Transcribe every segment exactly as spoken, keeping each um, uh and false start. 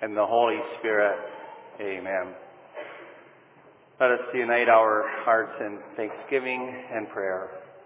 and the Holy Spirit. Amen. Let us unite our hearts in thanksgiving and prayer.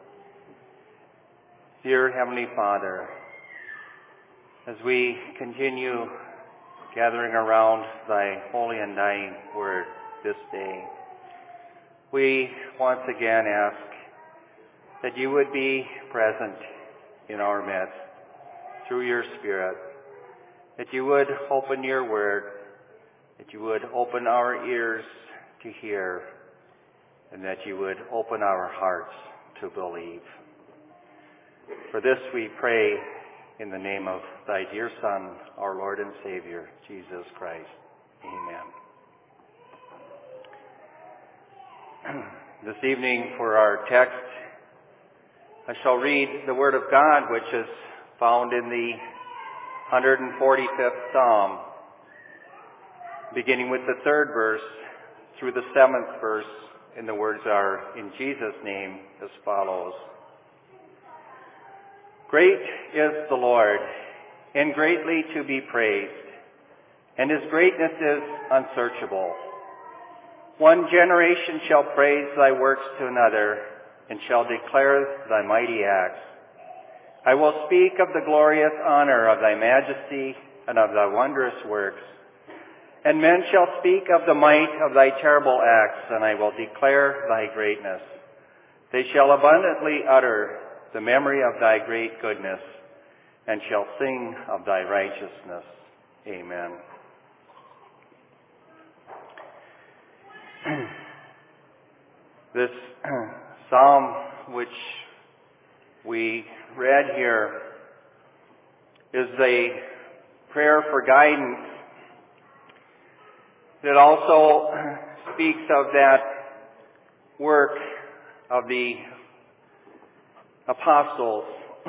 Dear Heavenly Father, as we continue gathering around thy holy and dying word this day, we once again ask that you would be present in our midst through your Spirit, that you would open your word, that you would open our ears to hear, and that you would open our hearts to believe. For this we pray in the name of thy dear Son, our Lord and Savior, Jesus Christ. Amen. This evening for our text, I shall read the Word of God, which is found in the one hundred forty-fifth Psalm, beginning with the third verse through the seventh verse, and the words are, in Jesus' name, as follows. Great is the Lord, and greatly to be praised, and his greatness is unsearchable. One generation shall praise thy works to another, and shall declare thy mighty acts. I will speak of the glorious honor of thy majesty and of thy wondrous works. And men shall speak of the might of thy terrible acts, and I will declare thy greatness. They shall abundantly utter the memory of thy great goodness, and shall sing of thy righteousness. Amen. This psalm which we read here is a prayer for guidance. It also speaks of that work of the apostles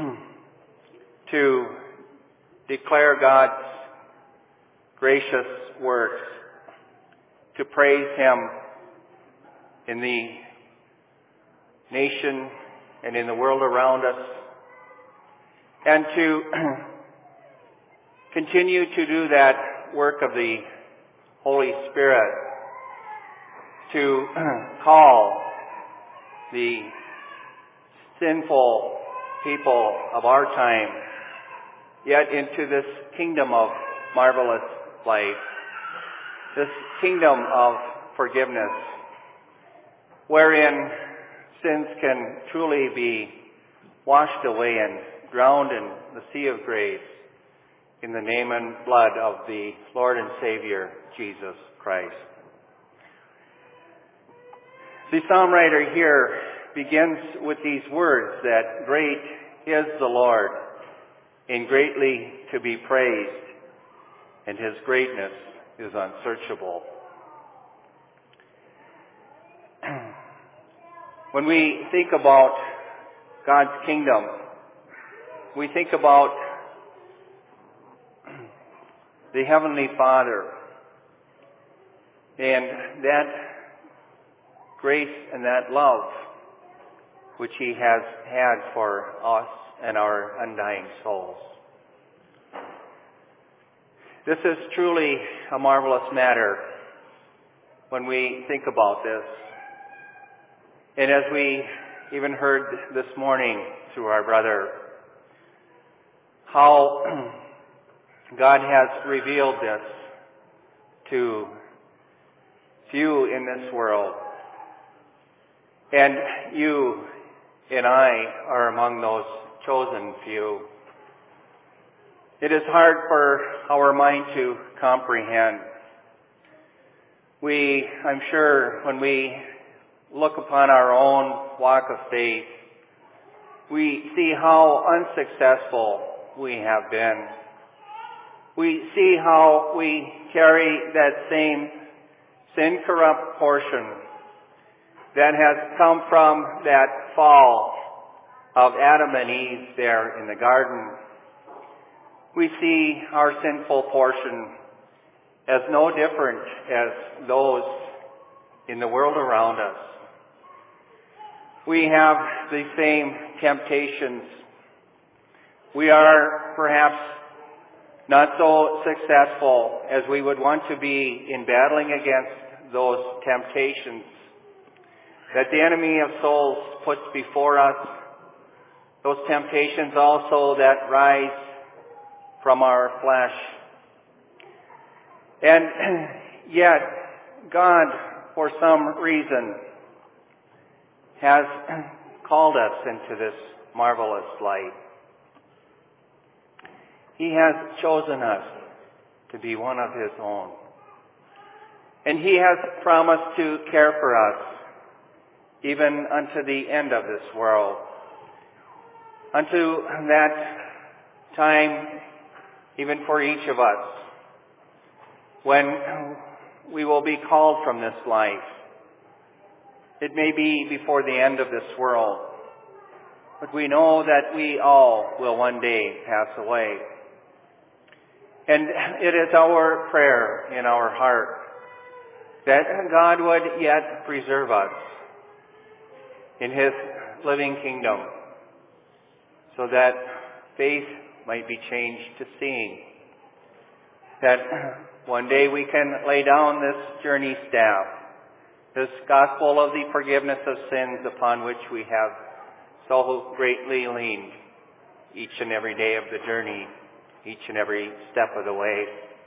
to declare God's gracious works, to praise him in the nation and in the world around us, and to continue to do that work of the Holy Spirit, to call the sinful people of our time yet into this kingdom of marvelous life, this kingdom of forgiveness, wherein sins can truly be washed away and drowned in the sea of grace in the name and blood of the Lord and Savior, Jesus Christ. The psalm writer here begins with these words that great is the Lord, and greatly to be praised, and his greatness is unsearchable. When we think about God's kingdom, we think about the Heavenly Father and that grace and that love which he has had for us and our undying souls. This is truly a marvelous matter when we think about this. And as we even heard this morning through our brother, how God has revealed this to few in this world. And you and I are among those chosen few. It is hard for our mind to comprehend. We, I'm sure, when we look upon our own walk of faith, we see how unsuccessful we have been. We see how we carry that same sin-corrupt portion that has come from that fall of Adam and Eve there in the garden. We see our sinful portion as no different as those in the world around us. We have the same temptations. We are perhaps not so successful as we would want to be in battling against those temptations that the enemy of souls puts before us, those temptations also that rise from our flesh. And yet, God, for some reason, has called us into this marvelous light. He has chosen us to be one of His own. And He has promised to care for us even unto the end of this world. Unto that time, even for each of us, when we will be called from this life. It may be before the end of this world, but we know that we all will one day pass away. And it is our prayer in our heart that God would yet preserve us in His living kingdom, so that faith might be changed to seeing, that one day we can lay down this journey staff, this gospel of the forgiveness of sins upon which we have so greatly leaned each and every day of the journey, each and every step of the way.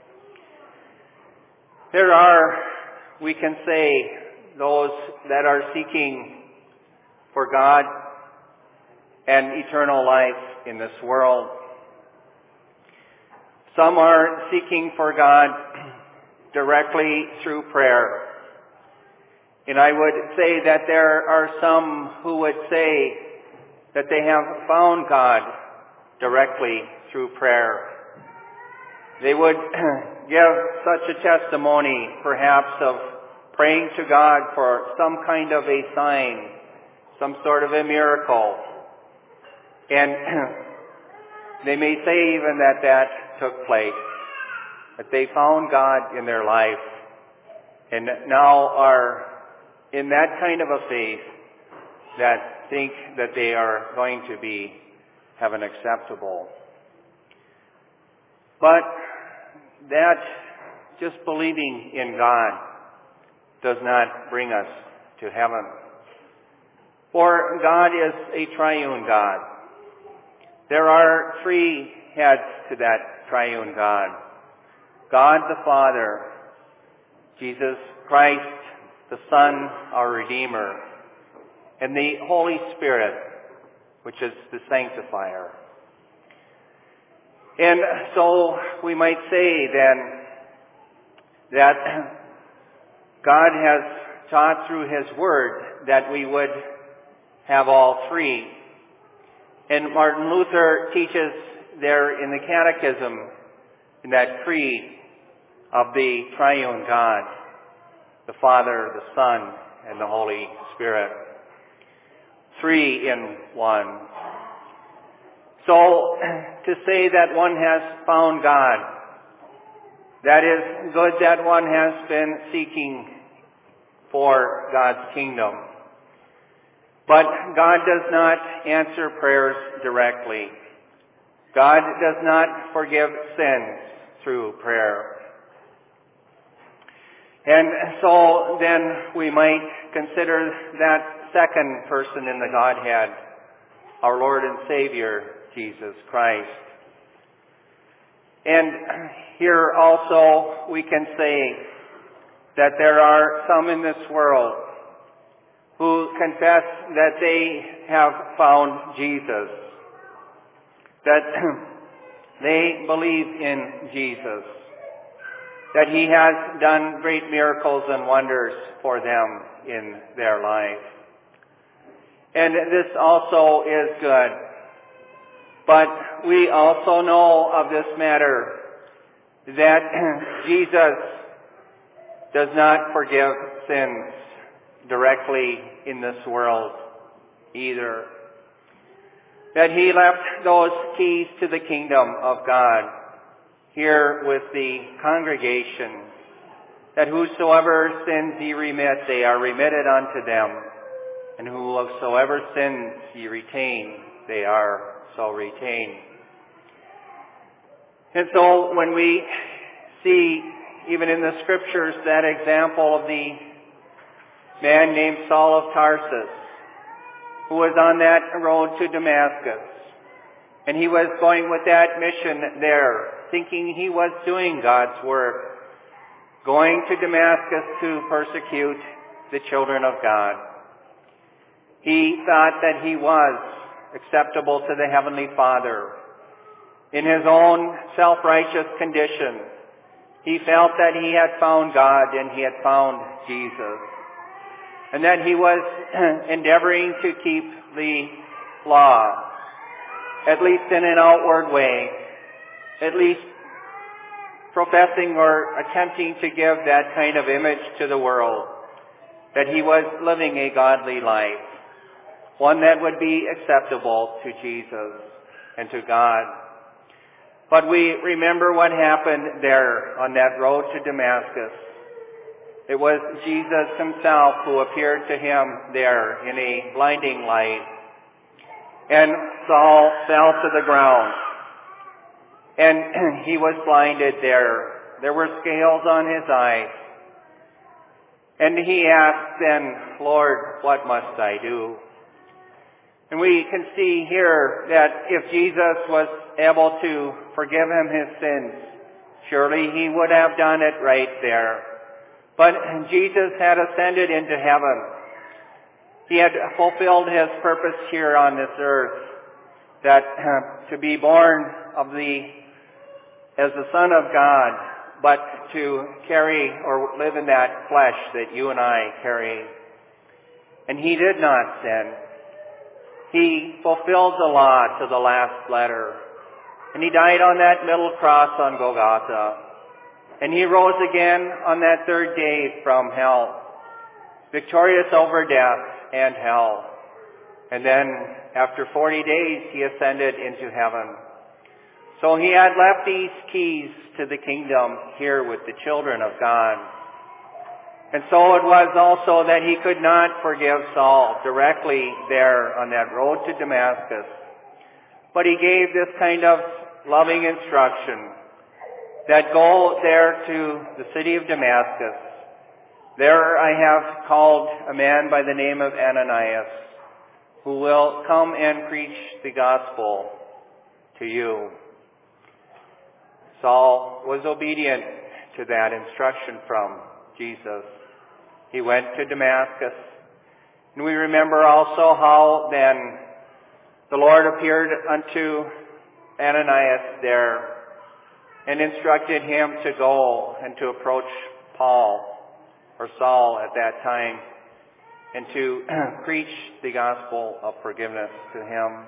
There are, we can say, those that are seeking for God and eternal life in this world. Some are seeking for God directly through prayer. And I would say that there are some who would say that they have found God directly through prayer. They would give such a testimony, perhaps, of praying to God for some kind of a sign, some sort of a miracle. And they may say even that that took place, that they found God in their life and now are in that kind of a faith that think that they are going to be heaven acceptable. But that just believing in God does not bring us to heaven. For God is a triune God. There are three heads to that triune God. God the Father, Jesus Christ, the Son, our Redeemer, and the Holy Spirit, which is the Sanctifier. And so we might say then that God has taught through His Word that we would have all three. And Martin Luther teaches there in the Catechism, in that creed of the triune God, the Father, the Son, and the Holy Spirit. Three in one. So, to say that one has found God, that is good that one has been seeking for God's kingdom. But God does not answer prayers directly. God does not forgive sins through prayer. And so then we might consider that second person in the Godhead, our Lord and Savior, Jesus Christ. And here also we can say that there are some in this world who confess that they have found Jesus, that they believe in Jesus, that He has done great miracles and wonders for them in their life. And this also is good. But we also know of this matter that Jesus does not forgive sins directly in this world either. That He left those keys to the kingdom of God here with the congregation, that whosoever sins ye remit, they are remitted unto them, and whosoever sins ye retain, they are so retained. And so when we see, even in the scriptures, that example of the man named Saul of Tarsus, who was on that road to Damascus, and he was going with that mission there, thinking he was doing God's work, going to Damascus to persecute the children of God. He thought that he was acceptable to the Heavenly Father. In his own self-righteous condition, he felt that he had found God and he had found Jesus, and that he was endeavoring to keep the law, at least in an outward way, at least professing or attempting to give that kind of image to the world, that he was living a godly life, one that would be acceptable to Jesus and to God. But we remember what happened there on that road to Damascus. It was Jesus himself who appeared to him there in a blinding light. And Saul fell to the ground. And he was blinded there. There were scales on his eyes. And he asked then, Lord, what must I do? And we can see here that if Jesus was able to forgive him his sins, surely he would have done it right there. But Jesus had ascended into heaven. He had fulfilled his purpose here on this earth, that uh, to be born of the as the Son of God, but to carry or live in that flesh that you and I carry. And he did not sin. He fulfilled the law to the last letter. And he died on that middle cross on Golgotha. And he rose again on that third day from hell, victorious over death and hell. And then after forty days, he ascended into heaven. So he had left these keys to the kingdom here with the children of God. And so it was also that he could not forgive Saul directly there on that road to Damascus. But he gave this kind of loving instruction that go there to the city of Damascus. There I have called a man by the name of Ananias, who will come and preach the gospel to you. Saul was obedient to that instruction from Jesus. He went to Damascus. And we remember also how then the Lord appeared unto Ananias there and instructed him to go and to approach Paul, or Saul at that time, and to preach the gospel of forgiveness to him.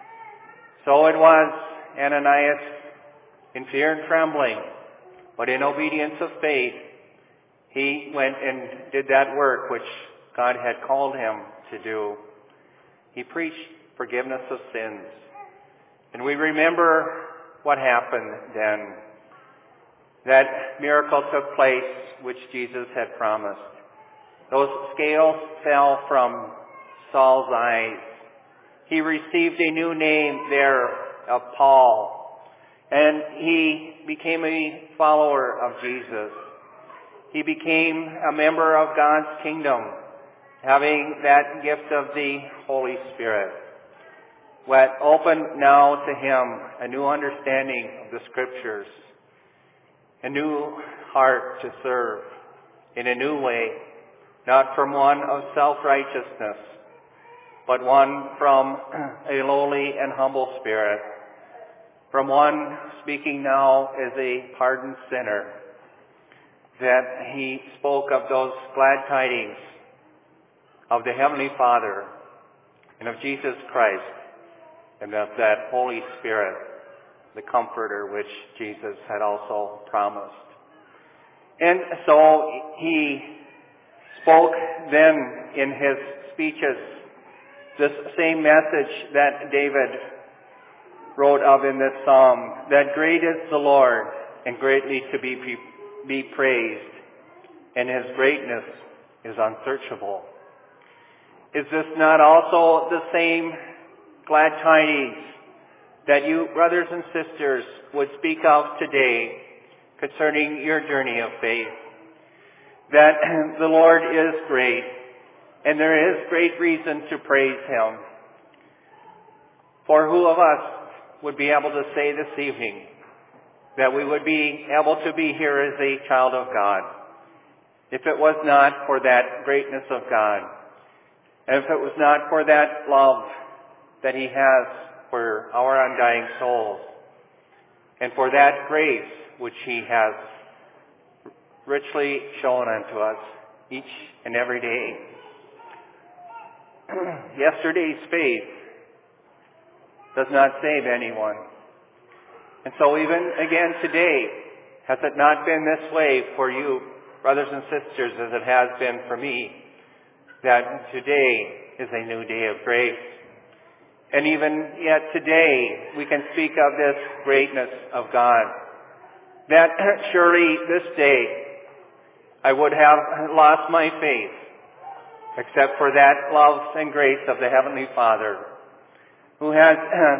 So it was Ananias, in fear and trembling, but in obedience of faith, he went and did that work which God had called him to do. He preached forgiveness of sins. And we remember what happened then. That miracle took place which Jesus had promised. Those scales fell from Saul's eyes. He received a new name there of Paul. And he became a follower of Jesus. He became a member of God's kingdom, having that gift of the Holy Spirit. What opened now to him a new understanding of the Scriptures, a new heart to serve in a new way, not from one of self-righteousness, but one from a lowly and humble spirit, from one speaking now as a pardoned sinner, that he spoke of those glad tidings of the Heavenly Father and of Jesus Christ and of that Holy Spirit, the Comforter which Jesus had also promised. And so he spoke then in his speeches this same message that David wrote of in this psalm, that great is the Lord and greatly to be be praised, and his greatness is unsearchable. Is this not also the same glad tidings that you, brothers and sisters, would speak of today concerning your journey of faith. That the Lord is great, and there is great reason to praise Him. For who of us would be able to say this evening that we would be able to be here as a child of God if it was not for that greatness of God, and if it was not for that love that He has for our undying souls, and for that grace which He has richly shown unto us each and every day. Yesterday's faith does not save anyone. And so even again today, has it not been this way for you, brothers and sisters, as it has been for me, that today is a new day of grace. And even yet today, we can speak of this greatness of God. That surely this day, I would have lost my faith, except for that love and grace of the Heavenly Father, who has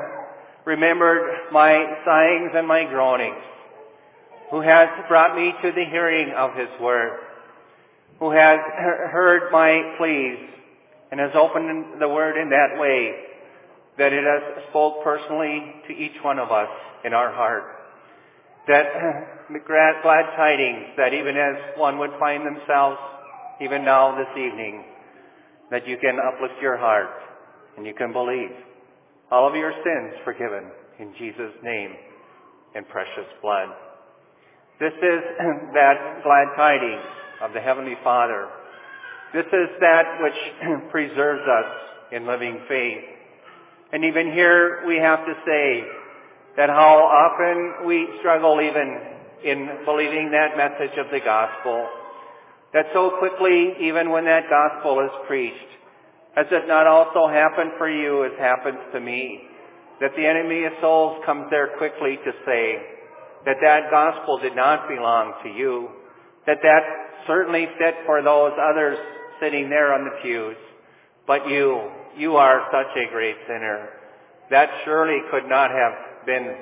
remembered my sighings and my groanings, who has brought me to the hearing of His Word, who has heard my pleas, and has opened the Word in that way that it has spoke personally to each one of us in our heart. That the glad tidings that even as one would find themselves even now this evening, that you can uplift your heart and you can believe all of your sins forgiven in Jesus' name and precious blood. This is that glad tidings of the Heavenly Father. This is that which preserves us in living faith. And even here we have to say that how often we struggle even in believing that message of the gospel. That so quickly, even when that gospel is preached, has it not also happened for you as happens to me? That the enemy of souls comes there quickly to say that that gospel did not belong to you. That that certainly fit for those others sitting there on the pews. But you, you are such a great sinner. That surely could not have been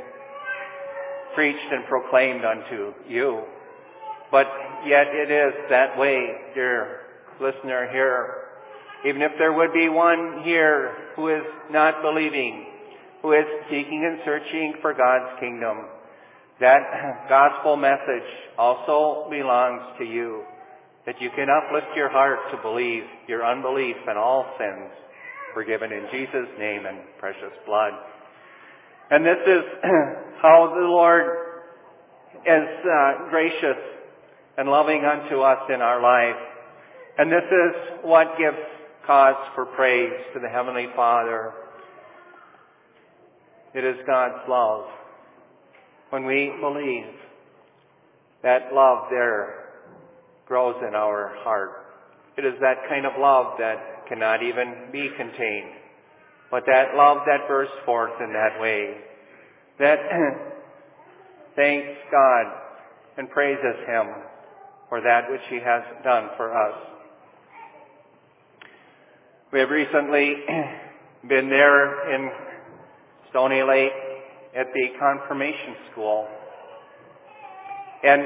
preached and proclaimed unto you. But yet it is that way, dear listener here. Even if there would be one here who is not believing, who is seeking and searching for God's kingdom, that gospel message also belongs to you, that you can uplift your heart to believe your unbelief and all sins forgiven in Jesus' name and precious blood. And this is how the Lord is uh, gracious and loving unto us in our life. And this is what gives cause for praise to the Heavenly Father. It is God's love. When we believe, that love there grows in our heart. It is that kind of love that cannot even be contained, but that love that bursts forth in that way, that thanks God and praises Him for that which He has done for us. We have recently been there in Stony Lake at the confirmation school, and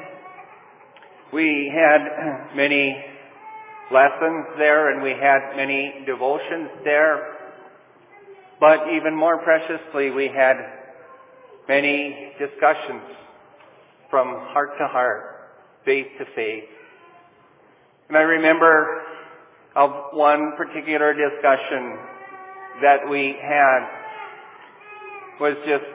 we had many lessons there and we had many devotions there, but even more preciously we had many discussions from heart to heart, faith to faith. And I remember of one particular discussion that we had was just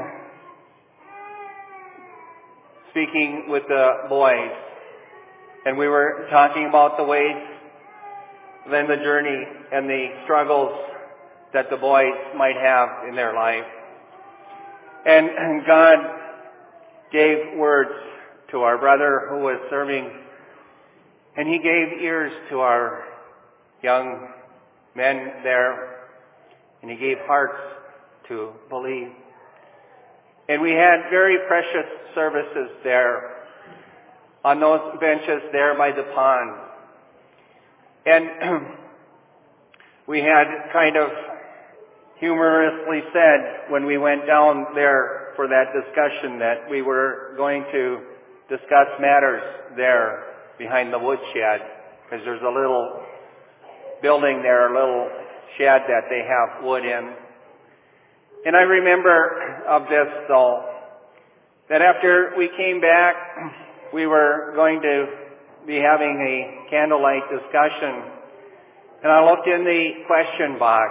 speaking with the boys, and we were talking about the ways, then the journey and the struggles that the boys might have in their life. And, and God gave words to our brother who was serving, and He gave ears to our young men there, and He gave hearts to believe. And we had very precious services there on those benches there by the pond. And we had kind of humorously said when we went down there for that discussion that we were going to discuss matters there behind the woodshed, because there's a little building there, a little shed that they have wood in. And I remember of this, though, that after we came back, we were going to be having a candlelight discussion, and I looked in the question box,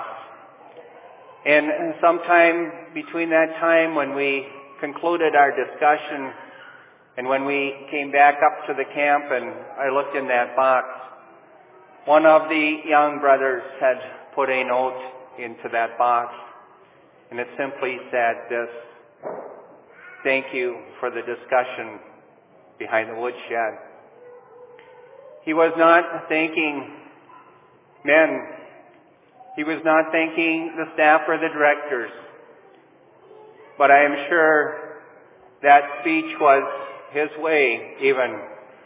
and sometime between that time when we concluded our discussion and when we came back up to the camp and I looked in that box, one of the young brothers had put a note into that box, and it simply said this: "Thank you for the discussion behind the woodshed." He was not thanking men. He was not thanking the staff or the directors. But I am sure that speech was his way, even,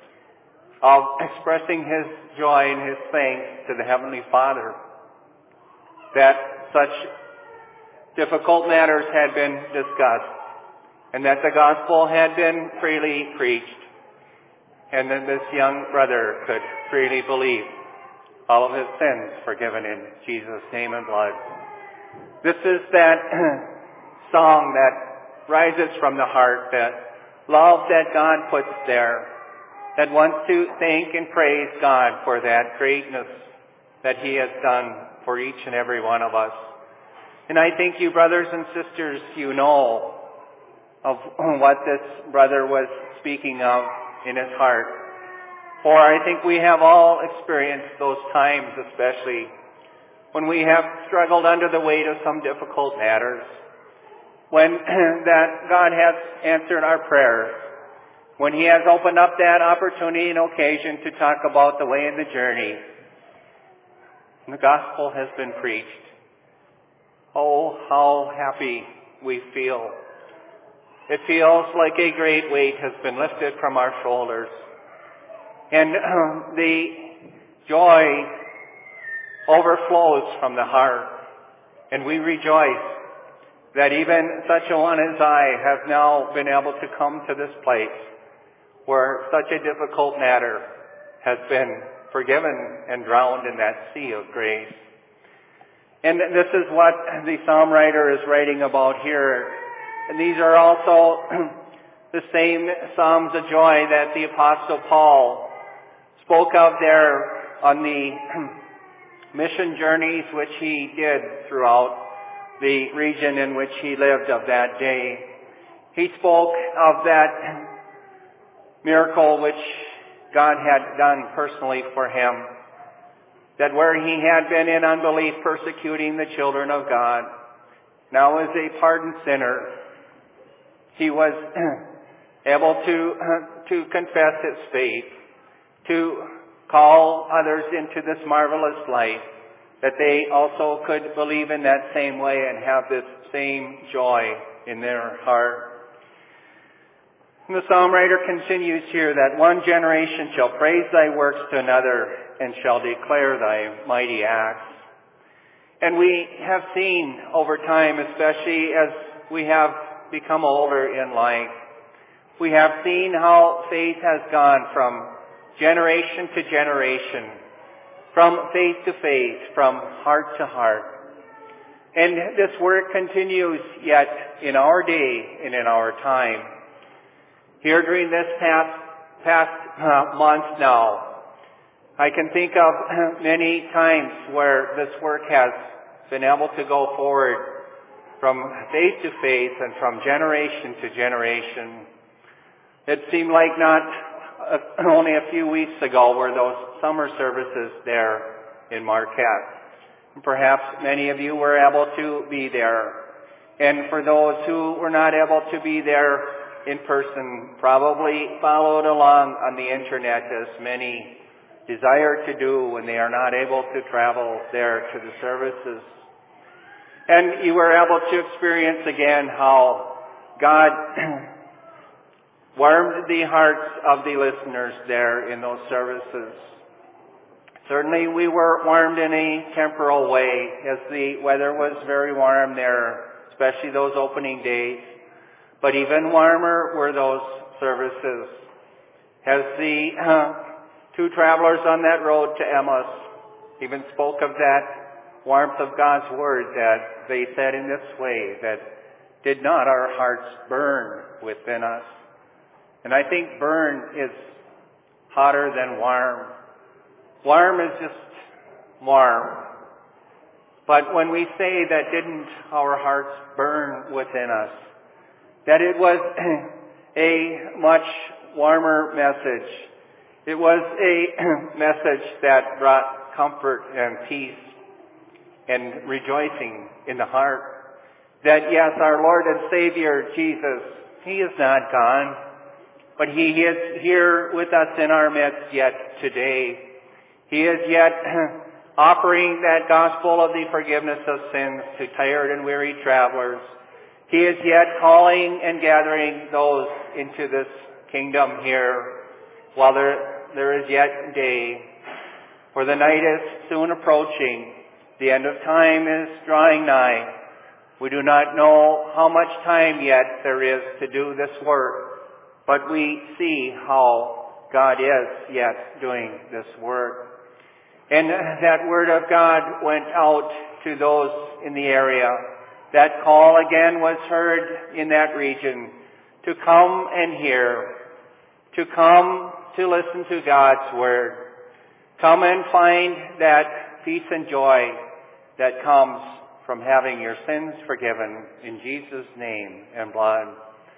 of expressing his joy and his thanks to the Heavenly Father that such difficult matters had been discussed, and that the gospel had been freely preached, and that this young brother could freely believe all of his sins forgiven in Jesus' name and blood. This is that song that rises from the heart, that love that God puts there, that wants to thank and praise God for that greatness that He has done for each and every one of us. And I think you brothers and sisters, you know of what this brother was speaking of in his heart. For I think we have all experienced those times, especially when we have struggled under the weight of some difficult matters, when that God has answered our prayers, when He has opened up that opportunity and occasion to talk about the way and the journey, and the gospel has been preached. Oh, how happy we feel. It feels like a great weight has been lifted from our shoulders. And uh, the joy overflows from the heart. And we rejoice that even such a one as I have now been able to come to this place where such a difficult matter has been forgiven and drowned in that sea of grace. And this is what the psalm writer is writing about here. And these are also the same psalms of joy that the Apostle Paul spoke of there on the mission journeys which he did throughout the region in which he lived of that day. He spoke of that miracle which God had done personally for him, that where he had been in unbelief persecuting the children of God, now as a pardoned sinner, he was able to, to confess his faith, to call others into this marvelous light, that they also could believe in that same way and have this same joy in their heart. And the psalm writer continues here that one generation shall praise thy works to another and shall declare thy mighty acts. And we have seen over time, especially as we have become older in life, we have seen how faith has gone from generation to generation, from faith to faith, from heart to heart. And this work continues yet in our day and in our time. Here during this past, past uh, month now, I can think of many times where this work has been able to go forward from faith to faith and from generation to generation. It seemed like not uh, only a few weeks ago were those summer services there in Marquette. And perhaps many of you were able to be there. And for those who were not able to be there in person, probably followed along on the internet as many desire to do when they are not able to travel there to the services. And you were able to experience again how God warmed the hearts of the listeners there in those services. Certainly we were warmed in a temporal way as the weather was very warm there, especially those opening days. But even warmer were those services. As the uh, two travelers on that road to Emmaus even spoke of that warmth of God's Word, that they said in this way, that did not our hearts burn within us? And I think burn is hotter than warm. Warm is just warm. But when we say that didn't our hearts burn within us, that it was a much warmer message. It was a message that brought comfort and peace and rejoicing in the heart. That yes, our Lord and Savior Jesus, He is not gone, but He is here with us in our midst yet today. He is yet offering that gospel of the forgiveness of sins to tired and weary travelers. He is yet calling and gathering those into this kingdom here while there, there is yet day. For the night is soon approaching. The end of time is drawing nigh. We do not know how much time yet there is to do this work, but we see how God is yet doing this work. And that word of God went out to those in the area. That call again was heard in that region to come and hear, to come to listen to God's word. Come and find that peace and joy that comes from having your sins forgiven in Jesus' name and blood.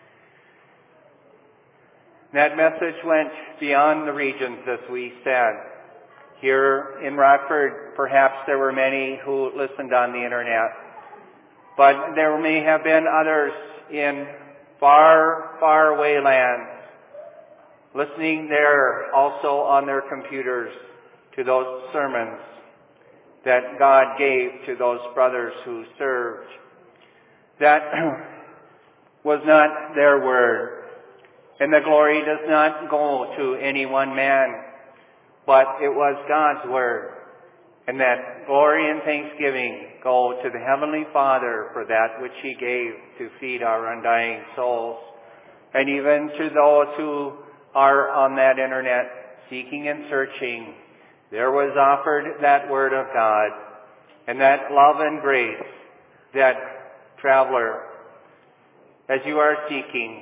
That message went beyond the regions, as we said. Here in Rockford, perhaps there were many who listened on the internet, but there may have been others in far, far away lands, listening there also on their computers to those sermons that God gave to those brothers who served. That was not their word, and the glory does not go to any one man, but it was God's word. And that glory and thanksgiving go to the Heavenly Father for that which He gave to feed our undying souls. And even to those who are on that internet seeking and searching, there was offered that word of God and that love and grace. That traveler, as you are seeking,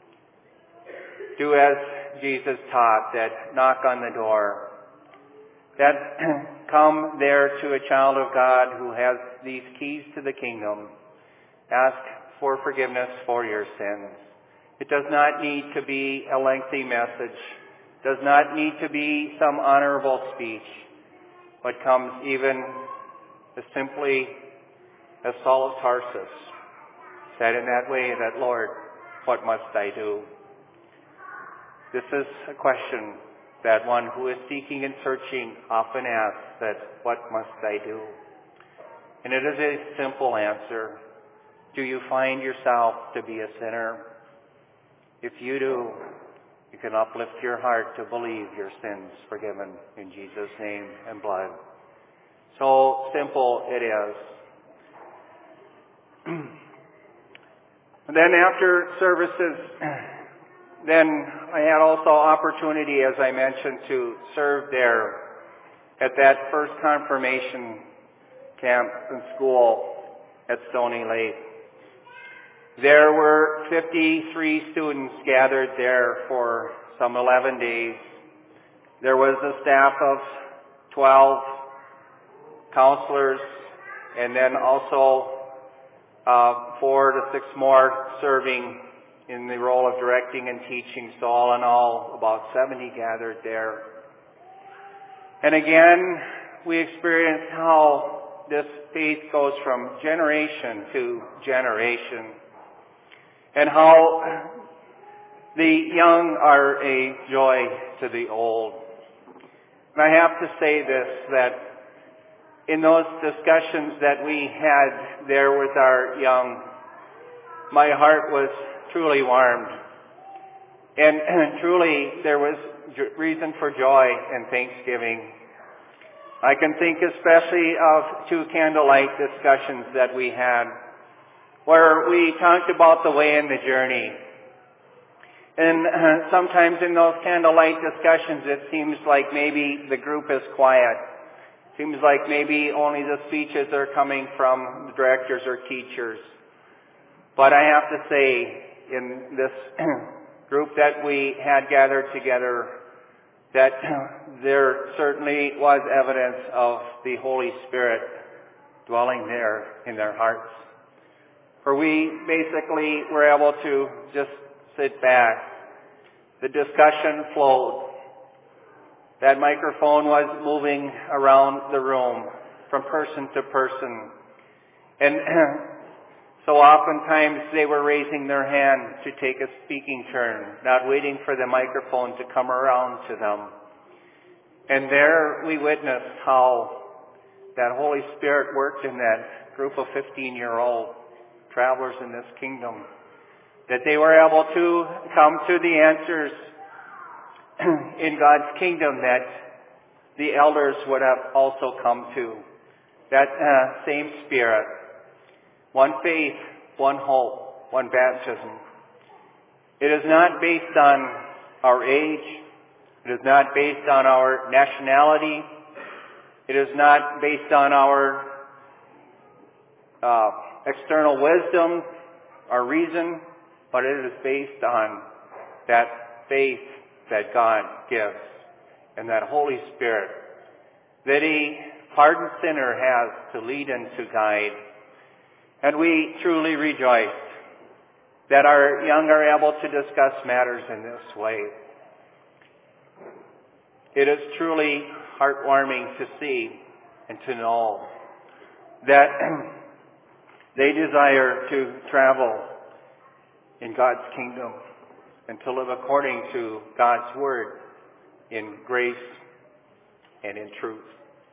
do as Jesus taught, that knock on the door. That come there to a child of God who has these keys to the kingdom. Ask for forgiveness for your sins. It does not need to be a lengthy message. Does not need to be some honorable speech, but comes even as simply as Saul of Tarsus said in that way, that, Lord, what must I do? This is a question that one who is seeking and searching often asks, that what must I do? And it is a simple answer. Do you find yourself to be a sinner? If you do, you can uplift your heart to believe your sins forgiven in Jesus' name and blood. So simple it is. And then after services, then I had also opportunity, as I mentioned, to serve there at that first confirmation camp and school at Stony Lake. There were fifty-three students gathered there for some eleven days. There was a staff of twelve counselors, and then also uh, four to six more serving in the role of directing and teaching. So all in all, about seventy gathered there. And again, we experienced how this faith goes from generation to generation, and how the young are a joy to the old. And I have to say this, that in those discussions that we had there with our young, my heart was truly warmed. And, and truly there was reason for joy and thanksgiving. I can think especially of two candlelight discussions that we had, where we talked about the way and the journey. And uh, sometimes in those candlelight discussions, it seems like maybe the group is quiet. Seems like maybe only the speeches are coming from the directors or teachers. But I have to say, in this group that we had gathered together, that there certainly was evidence of the Holy Spirit dwelling there in their hearts. For we basically were able to just sit back. The discussion flowed. That microphone was moving around the room from person to person. And so oftentimes they were raising their hand to take a speaking turn, not waiting for the microphone to come around to them. And there we witnessed how that Holy Spirit worked in that group of fifteen-year-old travelers in this kingdom, that they were able to come to the answers in God's kingdom that the elders would have also come to. That uh, same Spirit. One faith, one hope, one baptism. It is not based on our age. It is not based on our nationality. It is not based on our uh, external wisdom, our reason, but it is based on that faith that God gives and that Holy Spirit that a pardoned sinner has to lead and to guide. And we truly rejoice that our young are able to discuss matters in this way. It is truly heartwarming to see and to know that they desire to travel in God's kingdom and to live according to God's word in grace and in truth.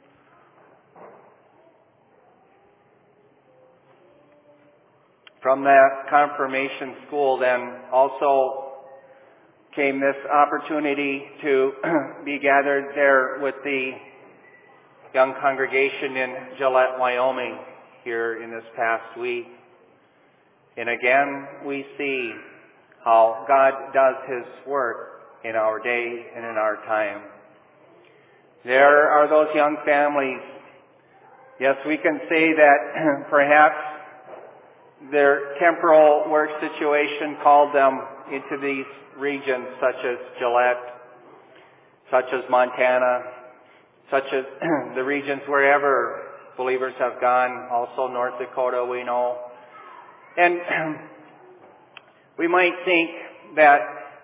From that confirmation school then also came this opportunity to be gathered there with the young congregation in Gillette, Wyoming here in this past week. And again, we see how God does His work in our day and in our time. There are those young families. Yes, we can say that perhaps their temporal work situation called them into these regions such as Gillette, such as Montana, such as the regions wherever believers have gone, also North Dakota we know. And we might think that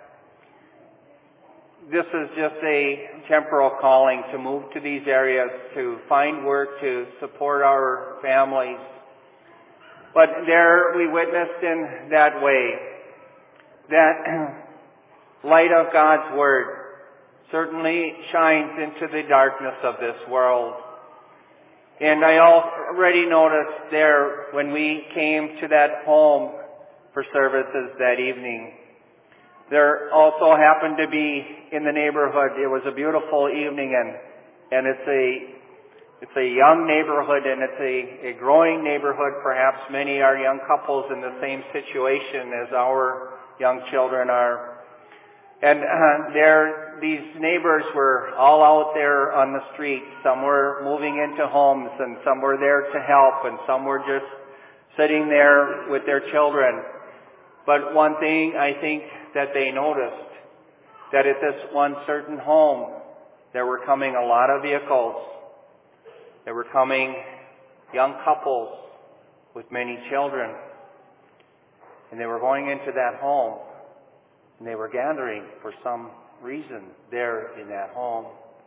this is just a temporal calling to move to these areas, to find work, to support our families. But there we witnessed in that way that light of God's Word certainly shines into the darkness of this world. And I already noticed there when we came to that home for services that evening, there also happened to be in the neighborhood, it was a beautiful evening, and, and it's a It's a young neighborhood, and it's a, a growing neighborhood. Perhaps many are young couples in the same situation as our young children are. And uh, there, these neighbors were all out there on the street. Some were moving into homes, and some were there to help, and some were just sitting there with their children. But one thing I think that they noticed, that at this one certain home, there were coming a lot of vehicles. There were coming young couples with many children. And they were going into that home. And they were gathering for some reason there in that home.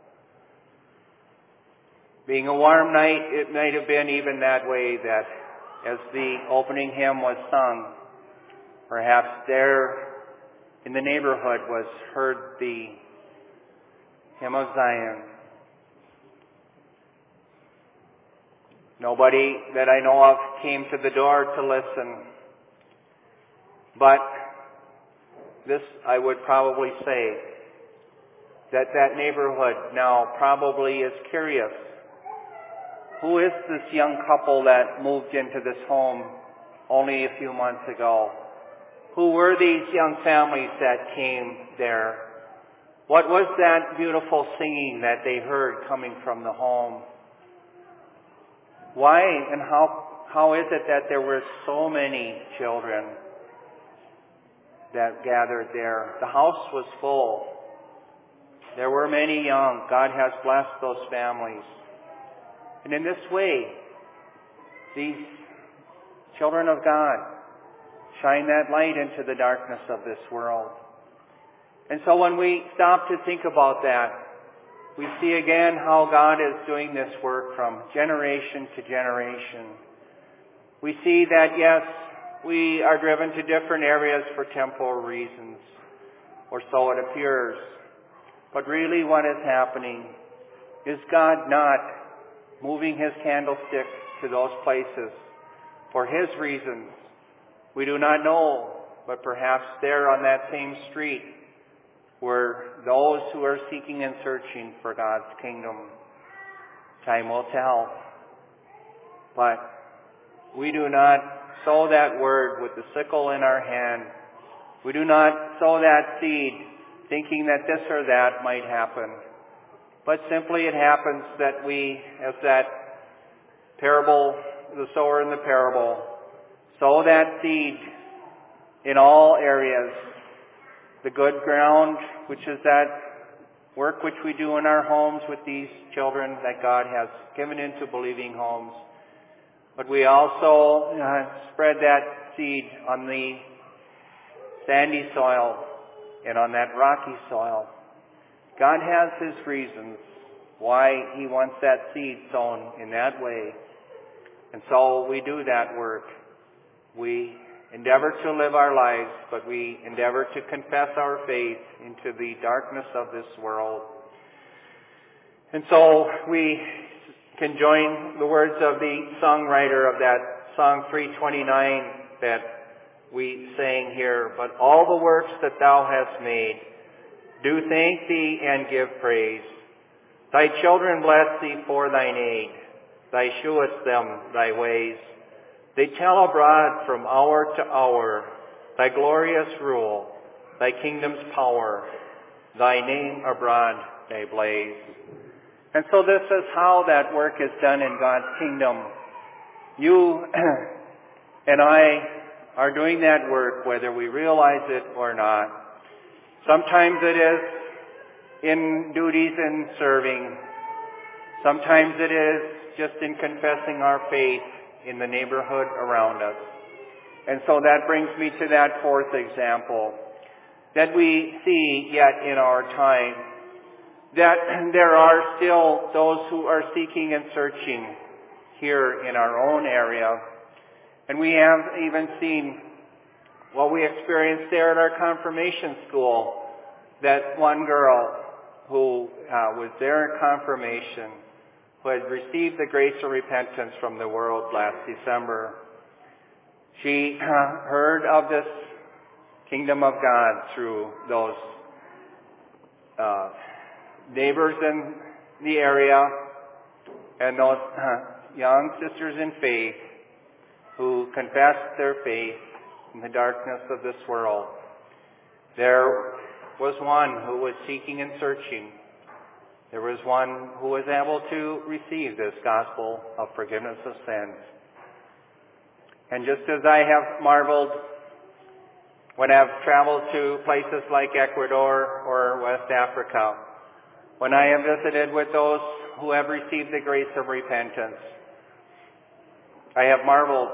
Being a warm night, it might have been even that way, that as the opening hymn was sung, perhaps there in the neighborhood was heard the hymn of Zion. Nobody that I know of came to the door to listen. But this I would probably say, that that neighborhood now probably is curious Who is this young couple that moved into this home only a few months ago? Who were these young families that came there? What was that beautiful singing that they heard coming from the home? Why and how, how is it that there were so many children that gathered there? The house was full. There were many young. God has blessed those families. And in this way, these children of God shine that light into the darkness of this world. And so when we stop to think about that, we see again how God is doing this work from generation to generation. We see that, yes, we are driven to different areas for temporal reasons, or so it appears. But really what is happening is God not moving His candlestick to those places for His reasons. We do not know, but perhaps there on that same street were those who are seeking and searching for God's kingdom. Time will tell. But we do not sow that word with the sickle in our hand. We do not sow that seed thinking that this or that might happen. But simply it happens that we, as that parable, the sower in the parable, sow that seed in all areas. The good ground, which is that work which we do in our homes with these children that God has given into believing homes. But we also uh, spread that seed on the sandy soil and on that rocky soil. God has His reasons why He wants that seed sown in that way. And so we do that work. We endeavor to live our lives, but we endeavor to confess our faith into the darkness of this world. And so we can join the words of the songwriter of that Song three twenty-nine that we sang here. But all the works that Thou hast made, do thank Thee and give praise. Thy children bless Thee for Thine aid. Thou shewest them Thy ways. They tell abroad from hour to hour Thy glorious rule, Thy kingdom's power, Thy name abroad may blaze. And so this is how that work is done in God's kingdom. You and I are doing that work whether we realize it or not. Sometimes it is in duties in serving. Sometimes it is just in confessing our faith in the neighborhood around us. And so that brings me to that fourth example that we see yet in our time, that there are still those who are seeking and searching here in our own area. And we have even seen what we experienced there at our confirmation school, that one girl who uh, was there in confirmation, who had received the grace of repentance from the world last December. She uh, heard of this kingdom of God through those uh, neighbors in the area and those uh, young sisters in faith who confessed their faith in the darkness of this world. There was one who was seeking and searching. There was one who was able to receive this gospel of forgiveness of sins. And just as I have marveled when I've traveled to places like Ecuador or West Africa, when I have visited with those who have received the grace of repentance, I have marveled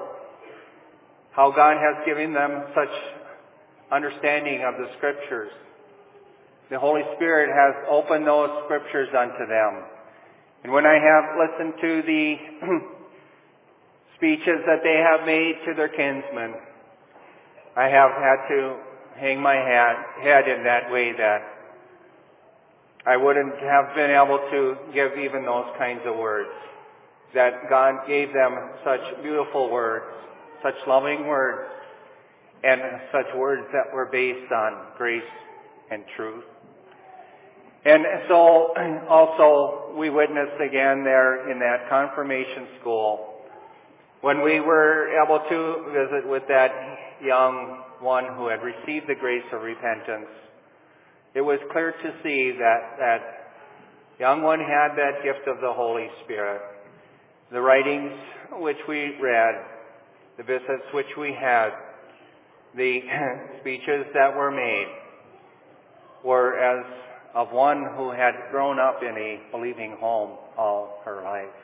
how God has given them such understanding of the Scriptures. The Holy Spirit has opened those Scriptures unto them. And when I have listened to the speeches that they have made to their kinsmen, I have had to hang my head, head in that way that I wouldn't have been able to give even those kinds of words. That God gave them such beautiful words, such loving words, and such words that were based on grace and truth. And so also we witnessed again there in that confirmation school when we were able to visit with that young one who had received the grace of repentance. It was clear to see that that young one had that gift of the Holy Spirit. The writings which we read, the visits which we had, the speeches that were made were as of one who had grown up in a believing home all her life.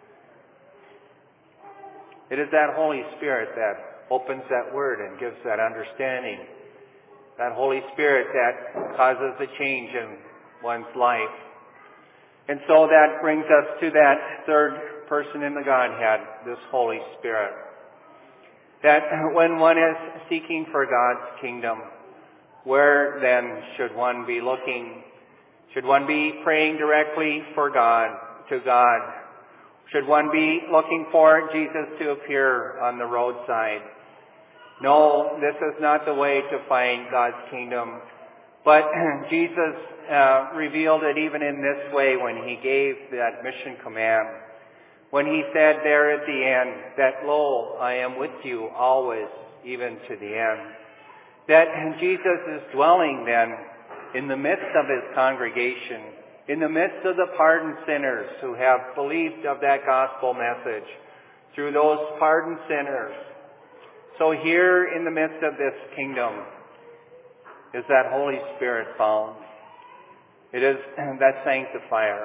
It is that Holy Spirit that opens that word and gives that understanding. That Holy Spirit that causes a change in one's life. And so that brings us to that third person in the Godhead, this Holy Spirit. That when one is seeking for God's kingdom, where then should one be looking? Should one be praying directly for God, to God? Should one be looking for Jesus to appear on the roadside? No, this is not the way to find God's kingdom. But Jesus uh, revealed it even in this way when he gave that mission command. When he said there at the end that, lo, I am with you always, even to the end. That Jesus is dwelling then in the midst of his congregation, in the midst of the pardoned sinners who have believed of that gospel message, through those pardoned sinners. So here in the midst of this kingdom is that Holy Spirit found. It is that sanctifier.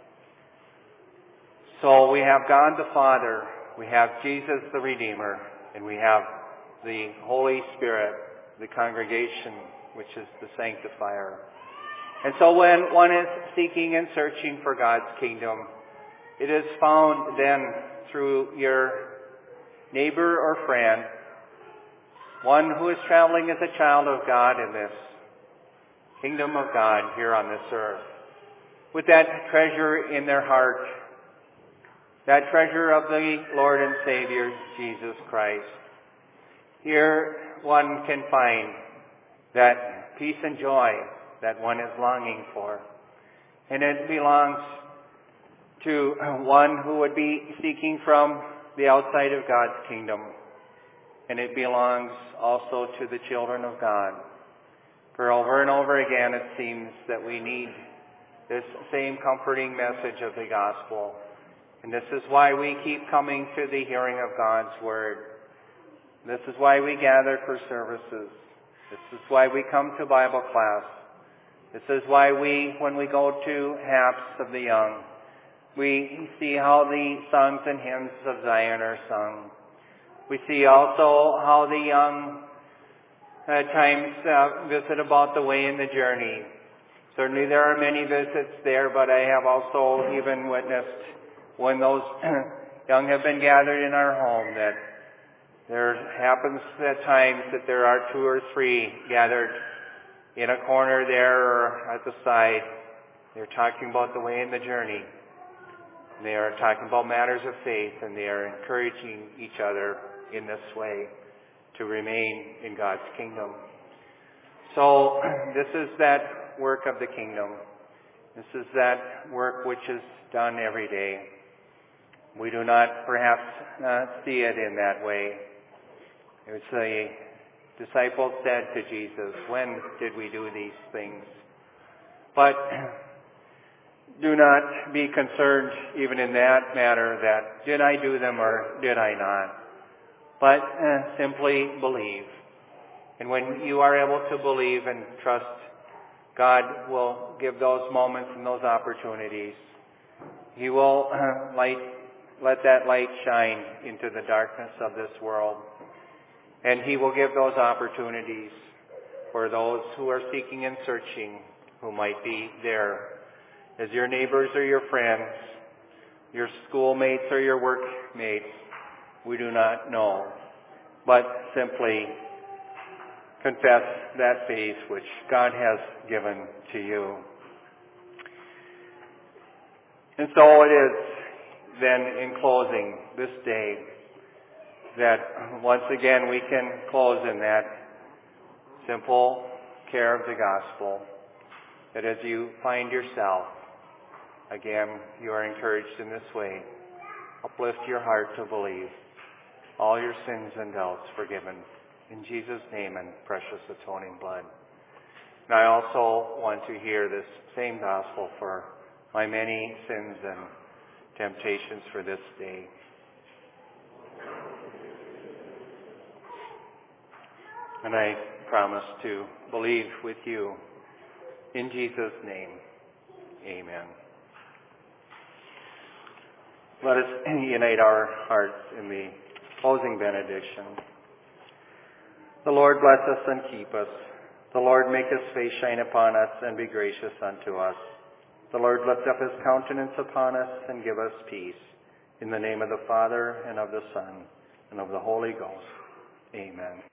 So we have God the Father, we have Jesus the Redeemer, and we have the Holy Spirit, the congregation, which is the sanctifier. And so when one is seeking and searching for God's kingdom, it is found then through your neighbor or friend, one who is traveling as a child of God in this kingdom of God here on this earth, with that treasure in their heart, that treasure of the Lord and Savior, Jesus Christ. Here one can find that peace and joy that one is longing for. And it belongs to one who would be seeking from the outside of God's kingdom. And it belongs also to the children of God. For over and over again it seems that we need this same comforting message of the gospel. And this is why we keep coming to the hearing of God's word. This is why we gather for services. This is why we come to Bible class. This is why we, when we go to haps of the young, we see how the songs and hymns of Zion are sung. We see also how the young at times uh, visit about the way in the journey. Certainly there are many visits there, but I have also even witnessed when those young have been gathered in our home that there happens at times that there are two or three gathered in a corner there or at the side. They're talking about the way in the journey. They are talking about matters of faith, and they are encouraging each other in this way to remain in God's kingdom. So this is that work of the kingdom. This is that work which is done every day. We do not perhaps uh, see it in that way. It was the disciples said to Jesus, when did we do these things? But do not be concerned even in that matter that did I do them or did I not? But uh, simply believe. And when you are able to believe and trust, God will give those moments and those opportunities. He will uh, light, let that light shine into the darkness of this world. And He will give those opportunities for those who are seeking and searching, who might be there as your neighbors or your friends, your schoolmates or your workmates. We do not know, but simply confess that faith which God has given to you. And so it is then in closing this day that once again we can close in that simple care of the gospel. that as you find yourself, again, you are encouraged in this way. Uplift your heart to believe. All your sins and doubts forgiven. In Jesus' name and precious atoning blood. And I also want to hear this same gospel for my many sins and temptations for this day. And I promise to believe with you. In Jesus' name, amen. Let us unite our hearts in the closing benediction. The Lord bless us and keep us. The Lord make his face shine upon us and be gracious unto us. The Lord lift up his countenance upon us and give us peace. In the name of the Father, and of the Son, and of the Holy Ghost. Amen.